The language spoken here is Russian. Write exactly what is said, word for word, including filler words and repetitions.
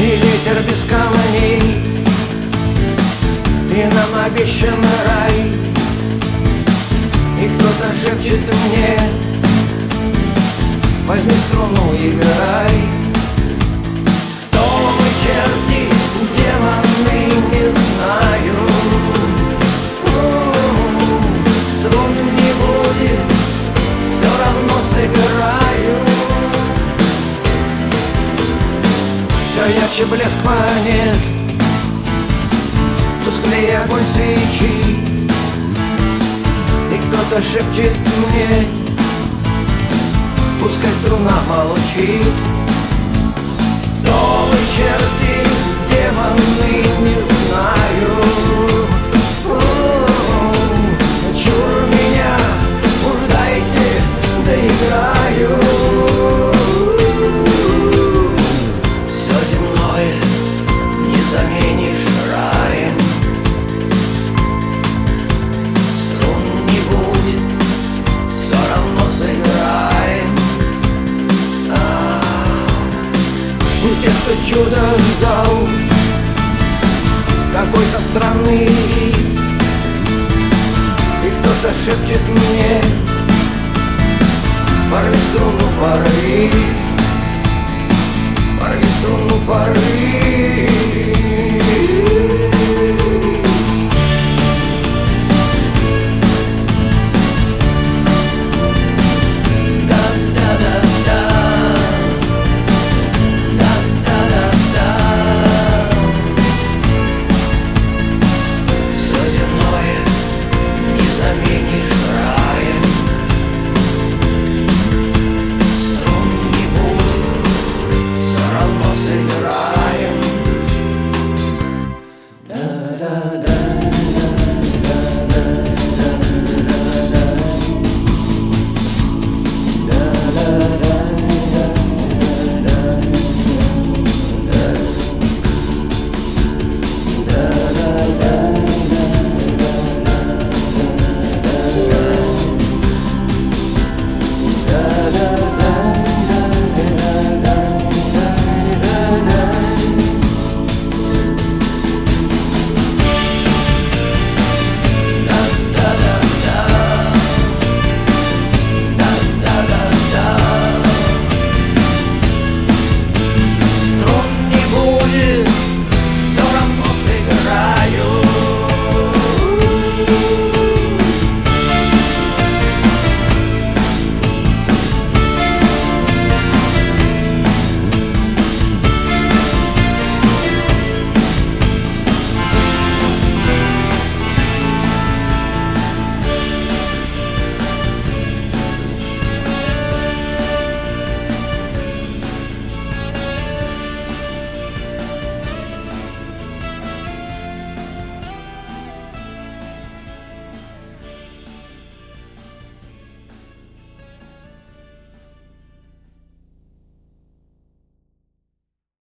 ветер без камней, и нам обещан рай. И кто-то шепчет мне: возьми струну, играй. Кто мы, черти, демоны, не знаю. Струн не будет, все равно сыграю. Все ярче блеск монет, тусклее огонь свечи. И кто-то шепчет мне: пускай струна молчит. Кто вы, черти, демоны, не знаю. У-у-у, чур меня, уж дайте, доиграю. Все земное не заменишь раем. Струн не будет, все равно сыграем. У тех, кто чудо ждал, какой-то странный вид. И кто-то шепчет мне: порви струну, порви, порви струну, порви. Сыграй.